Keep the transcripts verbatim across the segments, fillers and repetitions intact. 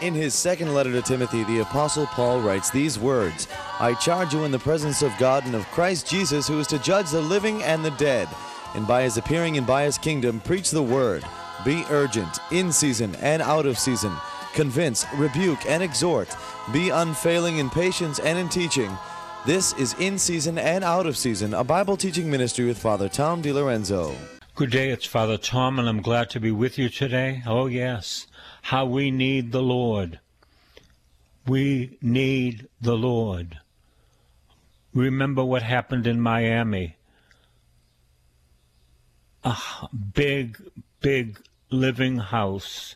In his second letter to Timothy, the Apostle Paul writes these words, I charge you in the presence of God and of Christ Jesus, who is to judge the living and the dead, and by his appearing and by his kingdom, preach the word. Be urgent, in season and out of season. Convince, rebuke, and exhort. Be unfailing in patience and in teaching. This is In Season and Out of Season, a Bible teaching ministry with Father Tom DiLorenzo. Good day, it's Father Tom, and I'm glad to be with you today. Oh, yes, how we need the Lord. We need the Lord. Remember what happened in Miami. A big, big living house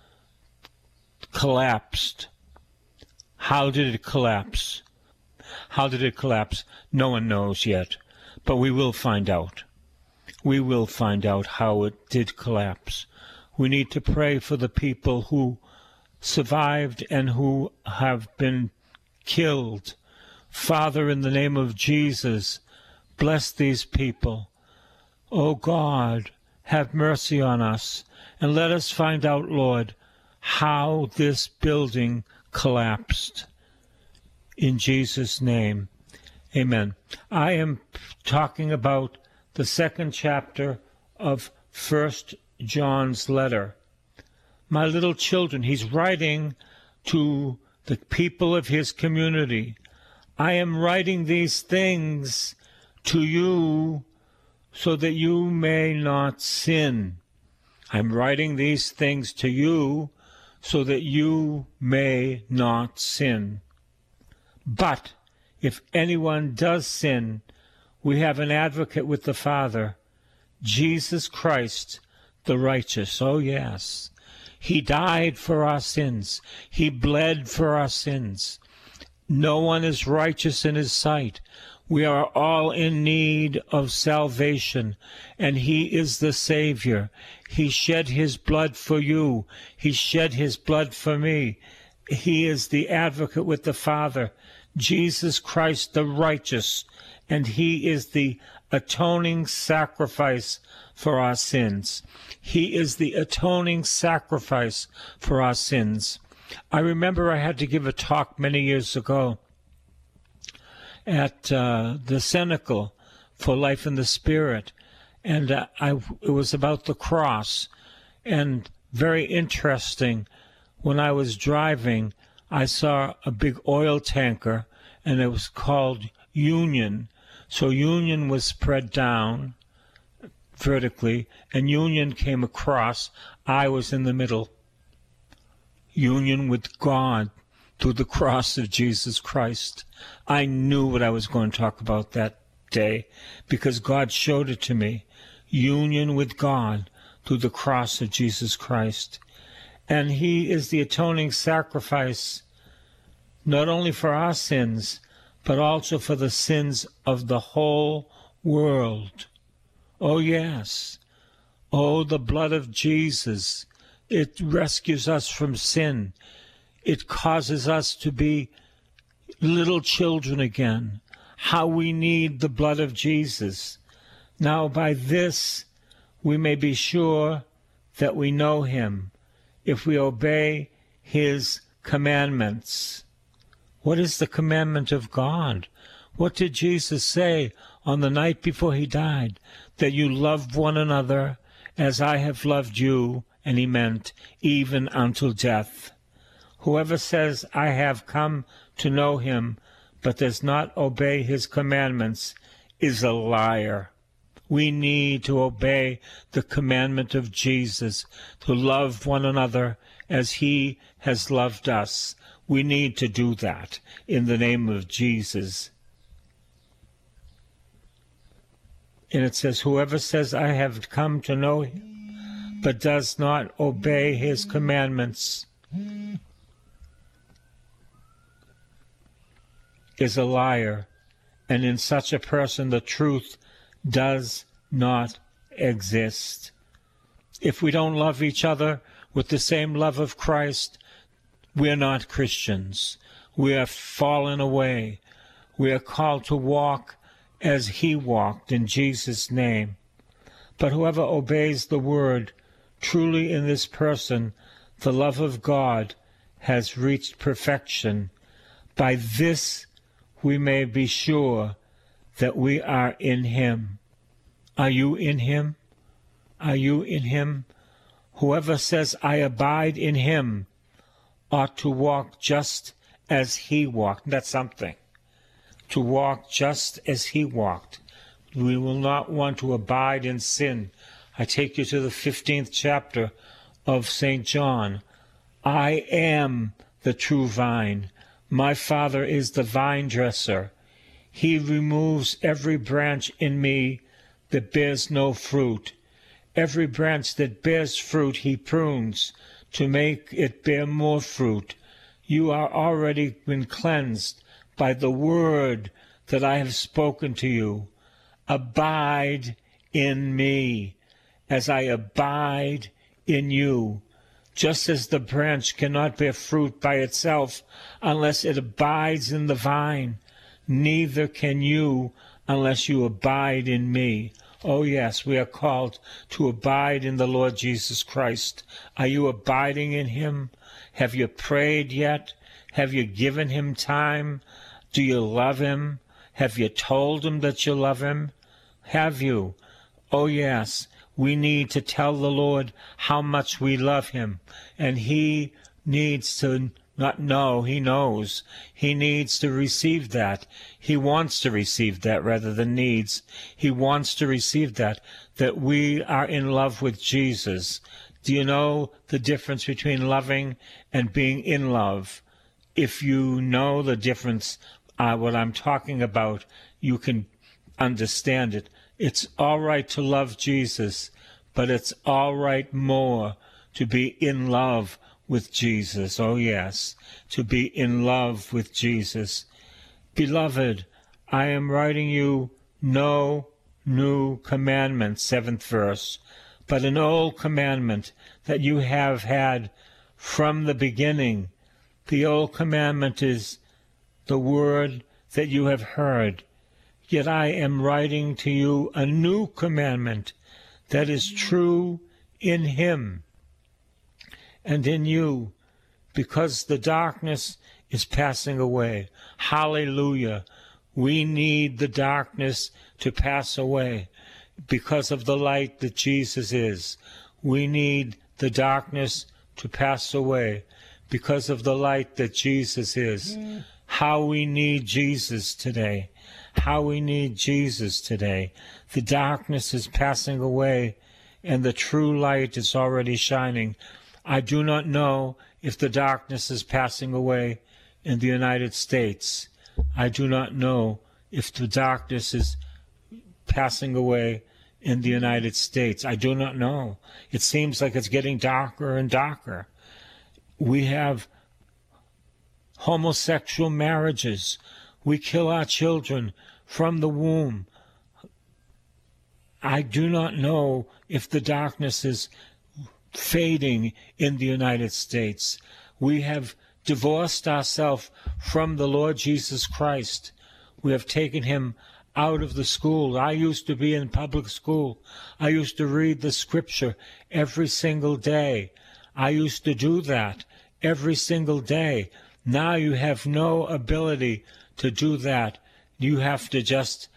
collapsed. How did it collapse? How did it collapse? No one knows yet, but we will find out. We will find out how it did collapse. We need to pray for the people who survived and who have been killed. Father, in the name of Jesus, bless these people. Oh God, have mercy on us, and let us find out, Lord, how this building collapsed. In Jesus' name, amen. I am talking about the second chapter of First John's letter. My little children, he's writing to the people of his community. I am writing these things to you so that you may not sin. I'm writing these things to you so that you may not sin. But if anyone does sin, we have an advocate with the Father, Jesus Christ, the righteous. Oh, yes. He died for our sins. He bled for our sins. No one is righteous in his sight. We are all in need of salvation, and he is the Savior. He shed his blood for you. He shed his blood for me. He is the advocate with the Father, Jesus Christ the righteous, and he is the atoning sacrifice for our sins. He is the atoning sacrifice for our sins. I remember I had to give a talk many years ago at uh, the Cenacle for Life in the Spirit, and uh, I, it was about the cross, and very interesting. When I was driving, I saw a big oil tanker, and it was called Union. So Union was spread down vertically, and Union came across. I was in the middle. Union with God through the cross of Jesus Christ. I knew what I was going to talk about that day because God showed it to me. Union with God through the cross of Jesus Christ. And he is the atoning sacrifice, not only for our sins, but also for the sins of the whole world. Oh, yes. Oh, the blood of Jesus. It rescues us from sin. It causes us to be little children again. How we need the blood of Jesus. Now, by this, we may be sure that we know him if we obey his commandments. What is the commandment of God? What did Jesus say on the night before he died? That you love one another as I have loved you, and he meant even until death. Whoever says, I have come to know him, but does not obey his commandments, is a liar. We need to obey the commandment of Jesus, to love one another as he has loved us. We need to do that in the name of Jesus. And it says, whoever says, I have come to know him, but does not obey his commandments, is a liar, and in such a person the truth does not exist. If we don't love each other with the same love of Christ, we're not Christians. We have fallen away. We are called to walk as he walked in Jesus' name. But whoever obeys the word, truly in this person the love of God has reached perfection. By this we may be sure that we are in him. Are you in him? Are you in him? Whoever says, I abide in him, ought to walk just as he walked. That's something. To walk just as he walked. We will not want to abide in sin. I take you to the fifteenth chapter of Saint John. I am the true vine. My Father is the vine dresser. He removes every branch in me that bears no fruit. Every branch that bears fruit he prunes to make it bear more fruit. You are already been cleansed by the word that I have spoken to you. Abide in me, as I abide in you. Just as the branch cannot bear fruit by itself unless it abides in the vine, neither can you unless you abide in me. Oh yes, we are called to abide in the Lord Jesus Christ. Are you abiding in him? Have you prayed yet? Have you given him time? Do you love him? Have you told him that you love him? Have you? Oh yes, we need to tell the Lord how much we love him, and he needs to not know, he knows. He needs to receive that. He wants to receive that rather than needs. He wants to receive that, that we are in love with Jesus. Do you know the difference between loving and being in love? If you know the difference, uh, what I'm talking about, you can understand it. It's all right to love Jesus, but it's all right more to be in love with Jesus. Oh yes, to be in love with Jesus. Beloved, I am writing you no new commandment, seventh verse, but an old commandment that you have had from the beginning. The old commandment is the word that you have heard. Yet I am writing to you a new commandment that is true in him and in you, because the darkness is passing away. Hallelujah. We need the darkness to pass away because of the light that Jesus is. We need the darkness to pass away because of the light that Jesus is. Mm. How we need Jesus today. How we need Jesus today. The darkness is passing away and the true light is already shining. I do not know if the darkness is passing away in the United States. I do not know if the darkness is passing away in the United States. I do not know. It seems like it's getting darker and darker. We have homosexual marriages. We kill our children from the womb. I do not know if the darkness is fading in the United States. We have divorced ourselves from the Lord Jesus Christ. We have taken him out of the school. I used to be in public school. I used to read the scripture every single day. I used to do that every single day. Now you have no ability to do that. You have to just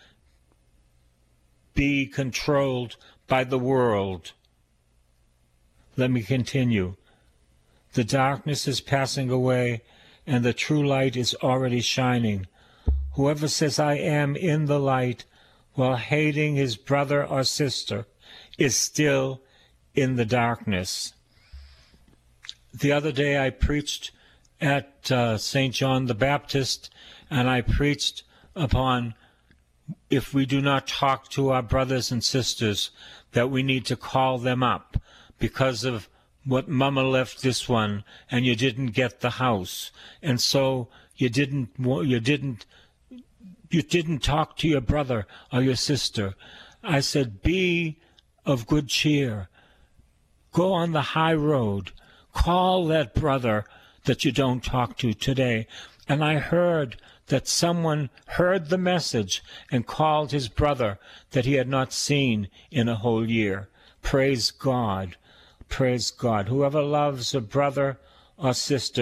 be controlled by the world. Let me continue. The darkness is passing away, and the true light is already shining. Whoever says, I am in the light, while hating his brother or sister, is still in the darkness. The other day I preached at uh, Saint John the Baptist, and I preached upon if we do not talk to our brothers and sisters, that we need to call them up because of what Mama left this one, and you didn't get the house, and so you didn't you didn't you didn't talk to your brother or your sister. I said, be of good cheer. Go on the high road. Call that brother that you don't talk to today. And I heard that someone heard the message and called his brother that he had not seen in a whole year. Praise God. Praise God. Whoever loves a brother or sister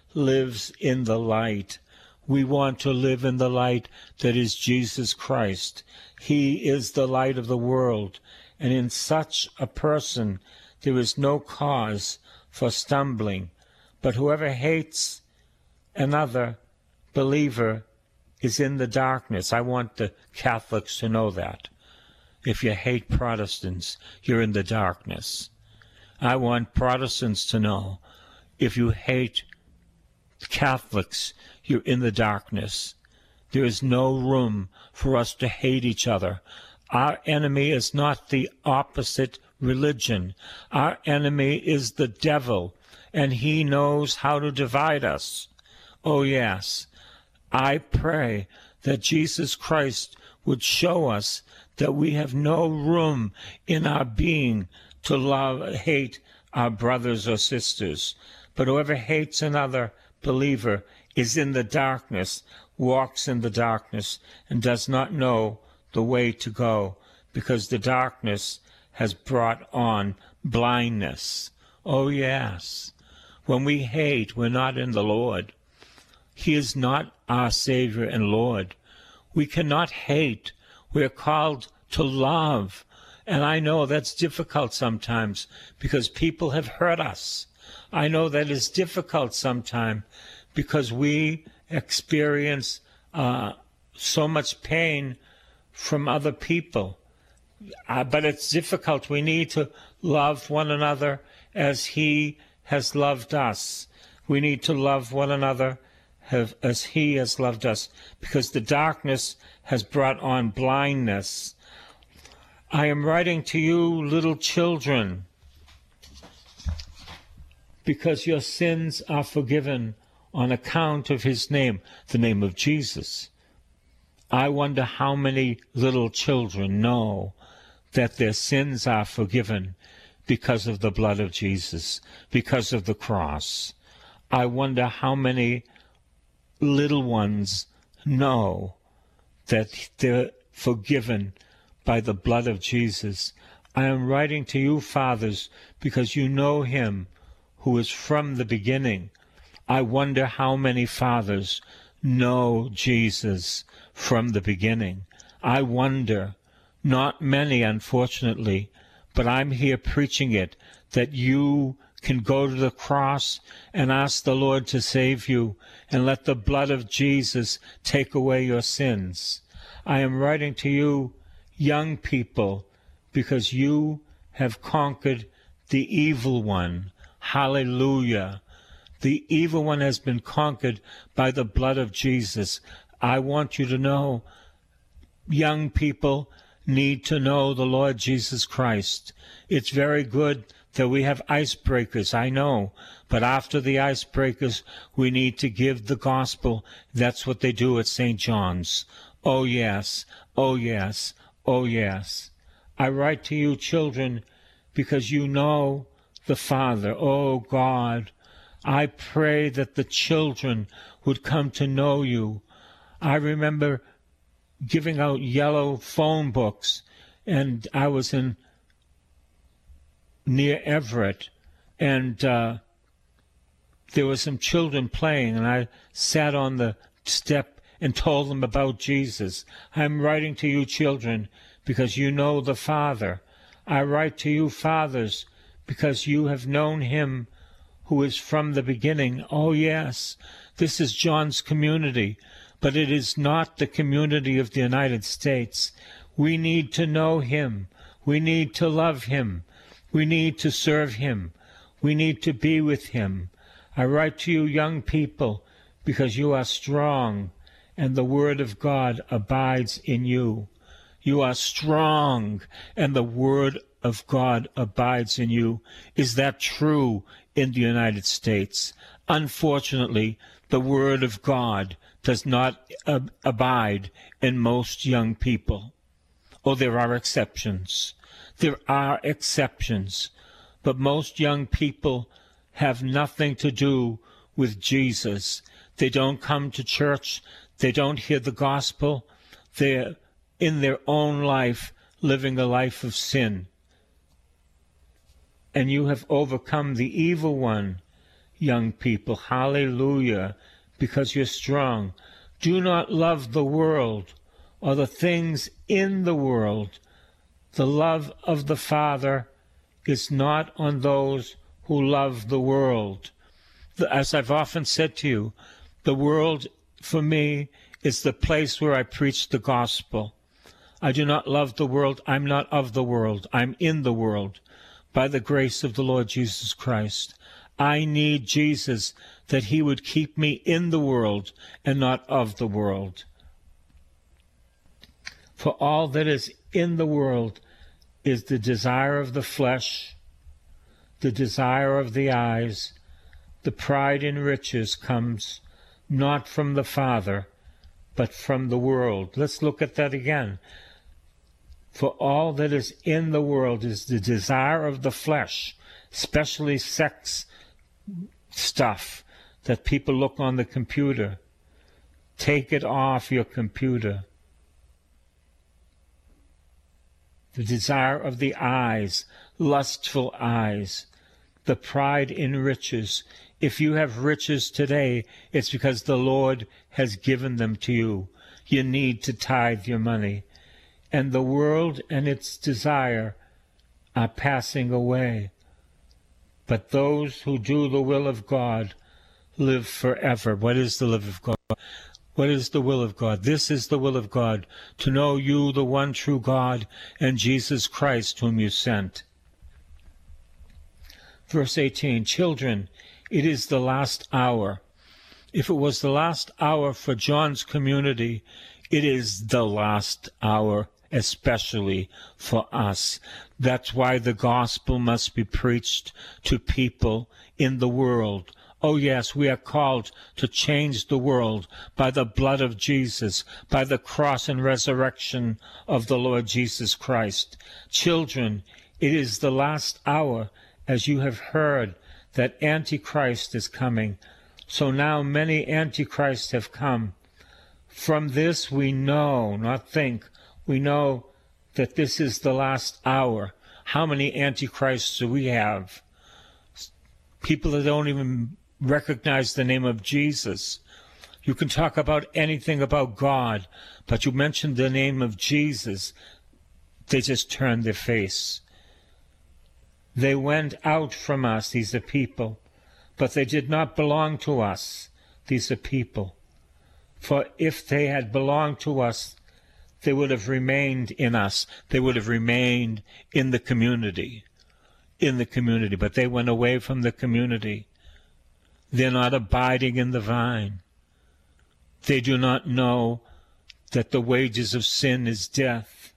lives in the light. We want to live in the light that is Jesus Christ. He is the light of the world, and in such a person there is no cause for stumbling. But whoever hates another believer is in the darkness. I want the Catholics to know that. If you hate Protestants, you're in the darkness. I want Protestants to know, if you hate Catholics, you're in the darkness. There is no room for us to hate each other. Our enemy is not the opposite religion. Our enemy is the devil, and he knows how to divide us. Oh, yes. I pray that Jesus Christ would show us that we have no room in our being to love, hate our brothers or sisters. But whoever hates another believer is in the darkness, walks in the darkness, and does not know the way to go, because the darkness has brought on blindness. Oh, yes. When we hate, we're not in the Lord. He is not our Savior and Lord. We cannot hate. We're called to love. And I know that's difficult sometimes because people have hurt us. I know that is difficult sometimes because we experience uh, so much pain from other people. Uh, but it's difficult. We need to love one another as He has loved us. We need to love one another have, as He has loved us, because the darkness has brought on blindness. I am writing to you, little children, because your sins are forgiven on account of His name, the name of Jesus. I wonder how many little children know that their sins are forgiven because of the blood of Jesus, because of the cross. I wonder how many little ones know that they're forgiven by the blood of Jesus. I am writing to you, fathers, because you know Him who is from the beginning. I wonder how many fathers know Jesus from the beginning. I wonder. Not many, unfortunately, but I'm here preaching it, that you can go to the cross and ask the Lord to save you and let the blood of Jesus take away your sins. I am writing to you, young people, because you have conquered the evil one. Hallelujah. The evil one has been conquered by the blood of Jesus. I want you to know, young people need to know the Lord Jesus Christ. It's very good that we have icebreakers, I know, but after the icebreakers, we need to give the gospel. That's what they do at Saint John's. Oh, yes, oh, yes, oh, yes. I write to you, children, because you know the Father. Oh, God, I pray that the children would come to know you. I remember giving out yellow phone books, and I was in near Everett, and uh, there were some children playing, and I sat on the step and told them about Jesus. I'm writing to you, children, because you know the Father. I write to you, fathers, because you have known Him who is from the beginning. Oh, yes, this is John's community, but it is not the community of the United States. We need to know Him. We need to love Him. We need to serve Him. We need to be with Him. I write to you, young people, because you are strong, and the Word of God abides in you. You are strong, and the Word of God abides in you. Is that true in the United States? Unfortunately, the Word of God does not ab- abide in most young people. Oh, there are exceptions. There are exceptions. But most young people have nothing to do with Jesus. They don't come to church. They don't hear the gospel. They're in their own life living a life of sin. And you have overcome the evil one. young people. Hallelujah, because you're strong. Do not love the world or the things in the world. The love of the Father is not on those who love the world. As I've often said to you, the world for me is the place where I preach the gospel. I do not love the world. I'm not of the world. I'm in the world by the grace of the Lord Jesus Christ. I need Jesus that he would keep me in the world and not of the world. For all that is in the world is the desire of the flesh, the desire of the eyes, the pride in riches comes not from the Father, but from the world. Let's look at that again. For all that is in the world is the desire of the flesh, especially sex stuff that people look on the computer. Take it off your computer. The desire of the eyes, lustful eyes, the pride in riches. If you have riches today, it's because the Lord has given them to you. You need to tithe your money. And the world and its desire are passing away. But those who do the will of God live forever. What is the will of God? What is the will of God? This is the will of God, to know you, the one true God, and Jesus Christ, whom you sent. Verse eighteen, children, it is the last hour. If it was the last hour for John's community, it is the last hour, especially for us. That's why the gospel must be preached to people in the world. Oh yes, we are called to change the world by the blood of Jesus, by the cross and resurrection of the Lord Jesus Christ. Children, it is the last hour, as you have heard that Antichrist is coming. So now many Antichrists have come. From this we know, not think, we know that this is the last hour. How many Antichrists do we have? People that don't even recognize the name of Jesus. You can talk about anything about God, but you mention the name of Jesus, they just turn their face. They went out from us, these are people, but they did not belong to us, these are people. For if they had belonged to us, they would have remained in us. They would have remained in the community, in the community, but they went away from the community. They're not abiding in the vine. They do not know that the wages of sin is death.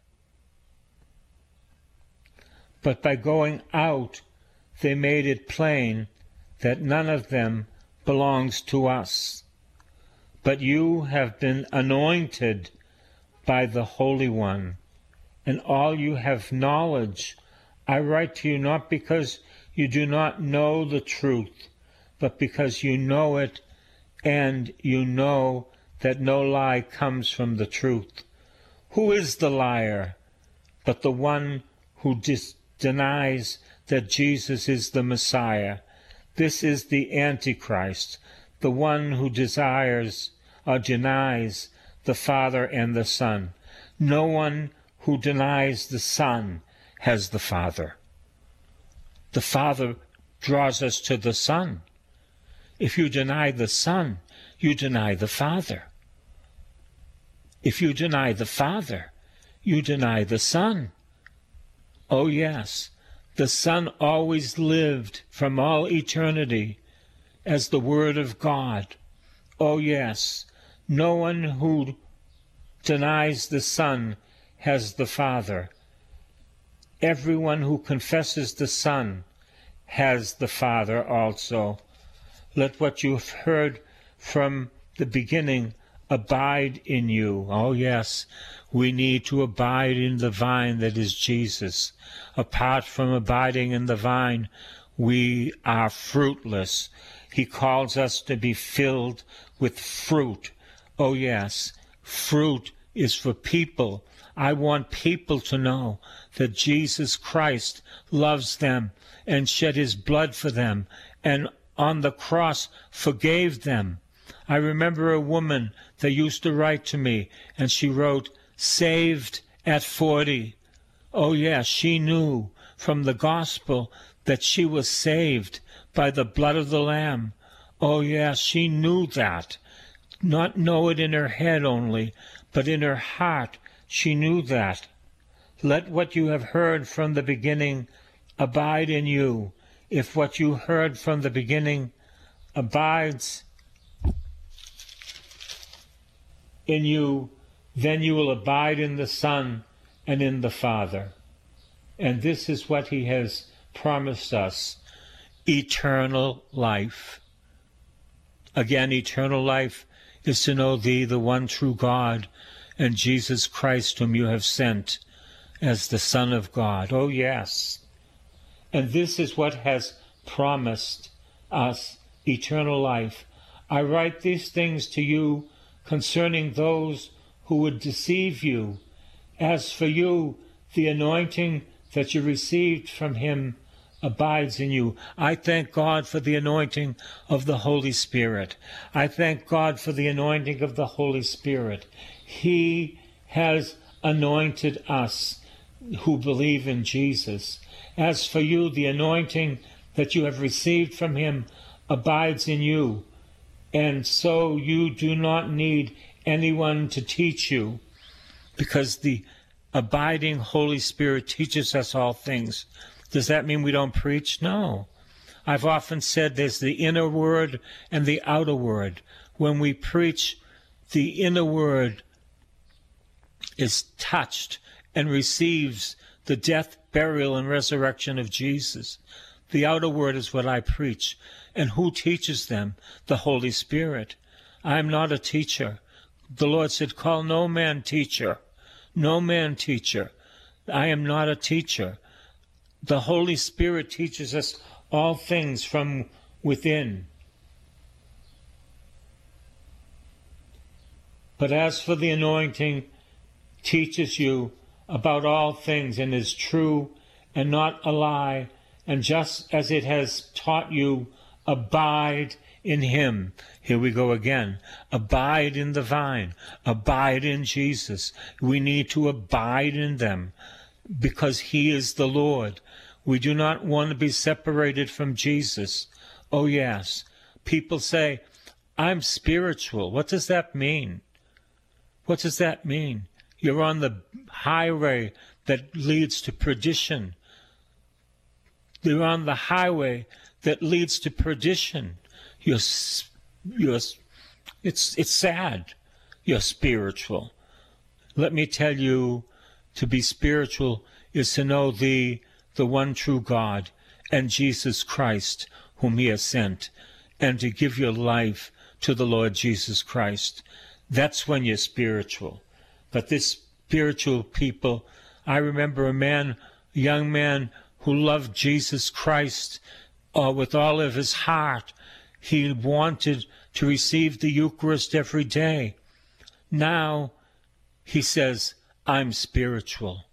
But by going out, they made it plain that none of them belongs to us. But you have been anointed by the Holy One, and all you have knowledge. I write to you not because you do not know the truth, but because you know it, and you know that no lie comes from the truth. Who is the liar but the one who dis- denies that Jesus is the Messiah? This is the Antichrist, the one who desires or denies the Father and the Son. No one who denies the Son has the Father. The Father draws us to the Son. If you deny the Son, you deny the Father. If you deny the Father, you deny the Son. Oh yes, the Son always lived from all eternity as the Word of God. Oh yes, no one who denies the Son has the Father. Everyone who confesses the Son has the Father also. Let what you've heard from the beginning abide in you. Oh yes, we need to abide in the vine that is Jesus. Apart from abiding in the vine, we are fruitless. He calls us to be filled with fruit. Oh yes, fruit is for people. I want people to know that Jesus Christ loves them and shed his blood for them, and on the cross forgave them. I remember a woman that used to write to me, and she wrote, saved at forty. Oh yes, she knew from the gospel that she was saved by the blood of the Lamb. Oh yes, she knew that. Not know it in her head only, but in her heart she knew that. Let what you have heard from the beginning abide in you. If what you heard from the beginning abides in you, then you will abide in the Son and in the Father. And this is what he has promised us, eternal life. Again, eternal life is to know thee, the one true God, and Jesus Christ whom you have sent as the Son of God. Oh yes. And this is what has promised us eternal life. I write these things to you concerning those who would deceive you. As for you, the anointing that you received from him abides in you. I thank God for the anointing of the Holy Spirit. I thank God for the anointing of the Holy Spirit. He has anointed us who believe in Jesus. As for you, the anointing that you have received from him abides in you, and so you do not need anyone to teach you, because the abiding Holy Spirit teaches us all things. Does that mean we don't preach? No. I've often said there's the inner word and the outer word. When we preach, the inner word is touched and receives the death, burial, and resurrection of Jesus. The outer word is what I preach. And who teaches them? The Holy Spirit. I am not a teacher. The Lord said, call no man teacher. No man teacher. I am not a teacher. The Holy Spirit teaches us all things from within. But as for the anointing, teaches you about all things and is true and not a lie, and just as it has taught you, abide in him. Here we go again. Abide in the vine. Abide in Jesus. We need to abide in them because he is the Lord. We do not want to be separated from Jesus. Oh yes. People say, I'm spiritual. What does that mean? What does that mean? You're on the highway that leads to perdition. You're on the highway that leads to perdition. You're, you're, it's, it's sad. You're spiritual. Let me tell you, to be spiritual is to know thee, the one true God, and Jesus Christ, whom he has sent, and to give your life to the Lord Jesus Christ. That's when you're spiritual. But this spiritual people, I remember a man, a young man who loved Jesus Christ uh, with all of his heart. He wanted to receive the Eucharist every day. Now he says, I'm spiritual.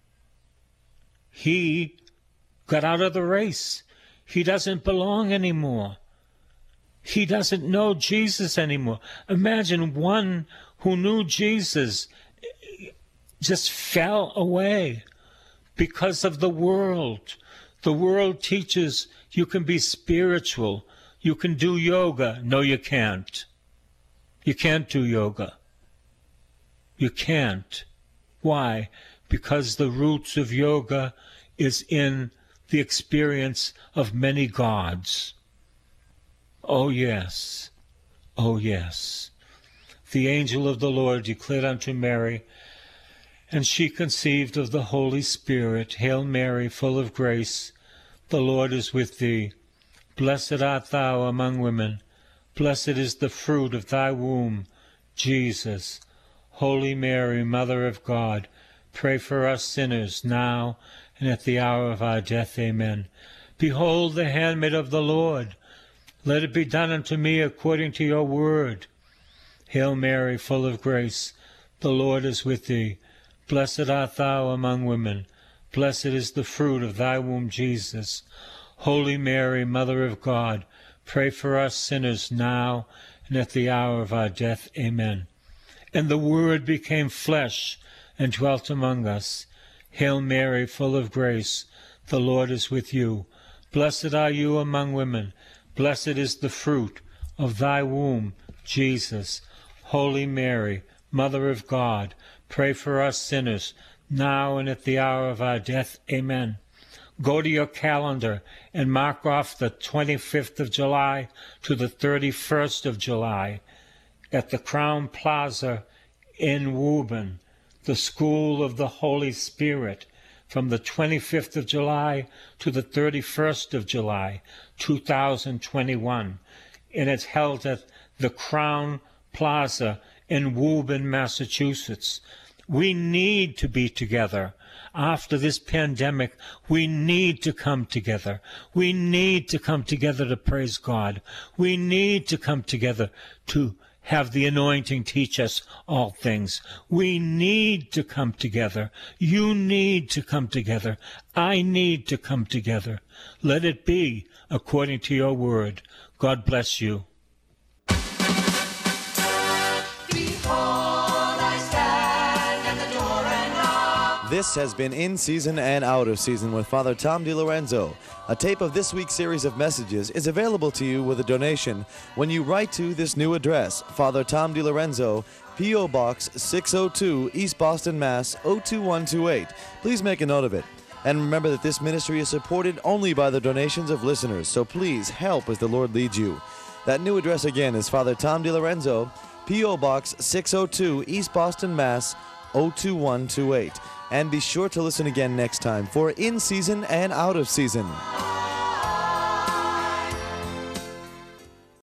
He got out of the race. He doesn't belong anymore. He doesn't know Jesus anymore. Imagine one who knew Jesus just fell away because of the world. The world teaches you can be spiritual. You can do yoga. No, you can't. You can't do yoga. You can't. Why? Because the roots of yoga is in the experience of many gods. Oh yes. Oh yes. The angel of the Lord declared unto Mary, and she conceived of the Holy Spirit. Hail Mary, full of grace, the Lord is with thee. Blessed art thou among women. Blessed is the fruit of thy womb, Jesus. Holy Mary, Mother of God, pray for us sinners, now and at the hour of our death. Amen. Behold the handmaid of the Lord. Let it be done unto me according to your word. Hail Mary, full of grace, the Lord is with thee. Blessed art thou among women. Blessed is the fruit of thy womb, Jesus. Holy Mary, Mother of God, pray for us sinners now and at the hour of our death. Amen. And the Word became flesh and dwelt among us. Hail Mary, full of grace, the Lord is with you. Blessed are you among women. Blessed is the fruit of thy womb, Jesus. Holy Mary, Mother of God, pray for us sinners, now and at the hour of our death. Amen. Go to your calendar and mark off the twenty-fifth of July to the thirty-first of July at the Crown Plaza in Woburn, the School of the Holy Spirit, from the twenty-fifth of July to the thirty-first of July, two thousand twenty-one. And it's held at the Crown Plaza in Woburn, Massachusetts. We need to be together. After this pandemic, we need to come together. We need to come together to praise God. We need to come together to have the anointing teach us all things. We need to come together. You need to come together. I need to come together. Let it be according to your word. God bless you. This has been In Season and Out of Season with Father Tom DiLorenzo. A tape of this week's series of messages is available to you with a donation when you write to this new address, Father Tom DiLorenzo, P O. Box six oh two, East Boston, Mass. oh two one two eight. Please make a note of it. And remember that this ministry is supported only by the donations of listeners, so please help as the Lord leads you. That new address again is Father Tom DiLorenzo, P O. Box six oh two, East Boston, Mass. oh two one two eight. And be sure to listen again next time for In Season and Out of Season.